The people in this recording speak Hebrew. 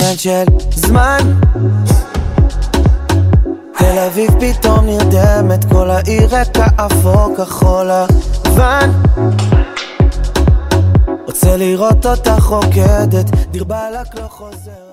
עניין של זמן. תל אביב פתאום נרדמת, כל העיר רקע אפור כחול לבן. רוצה לראות אותך רוקדת, דיר באלק לא חוזר.